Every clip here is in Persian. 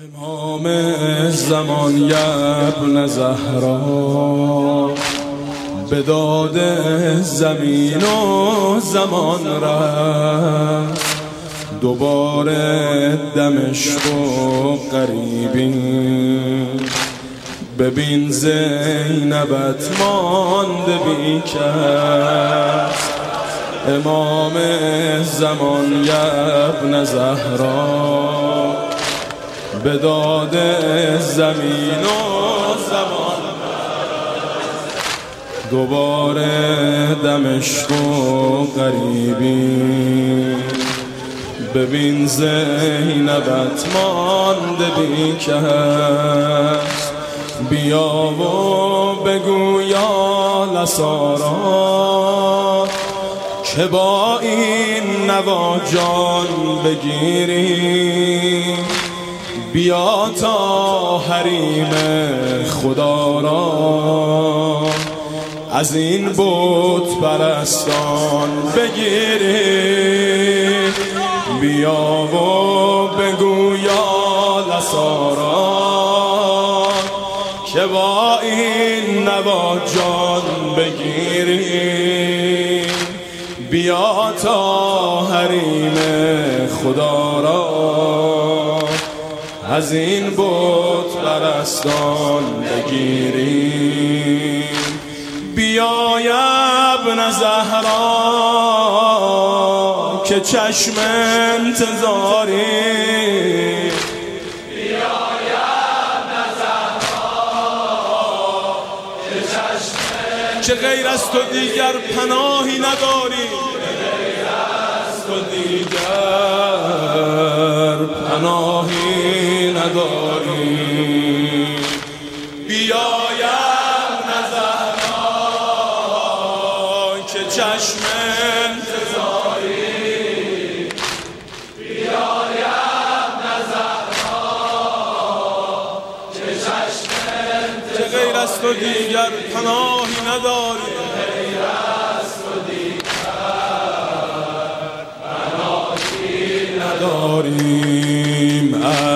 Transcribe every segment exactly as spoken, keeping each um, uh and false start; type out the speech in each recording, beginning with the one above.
امام زمان یا ابن زهرا به داد زمین و زمان رفت، دوباره دمشق و قریبی ببین زینبت مانده بی کس. امام زمان یا ابن زهرا به داد زمین و زمان دوباره دمشق و قریبی ببین زینبت مانده بی کس. بیا و بگو یا لسارا که با این نوا جان بگیری. بیا تا حریم خدا را از این بت پرستان بگیری. بیا و بگو یا لسارا که با این نوا جان بگیری. بیا تا حریم خدا را از این بت پرستان بگیری. بیا یا ابن زهرا که چشم انتظاری. بیا یا ابن زهرا که چشم که غیر از تو دیگر پناهی نداری. غیر از تو دیگر پناهی نداری. بیا یا ابن زهرا که چشم انتظاری. بیا یا ابن زهرا که چشم انتظاری. که غیر از تو دیگر پناهی نداری. غیر از تو دیگر پناهی نداریم.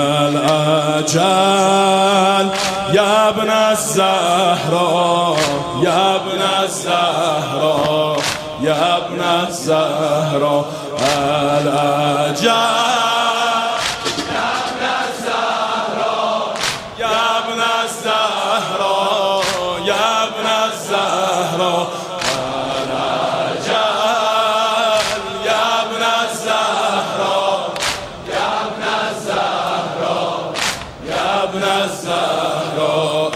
الاجل یا ابن الزهرا یا ابن الزهرا یا ابن الزهرا. الاجل یا ابن الزهرا یا ابن الزهرا. ابن الزهرا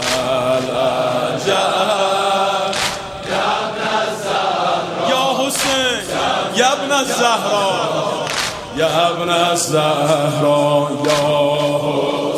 الاجل یا ابن الزهرا. یا حسین یا ابن الزهرا یا ابن الزهرا یا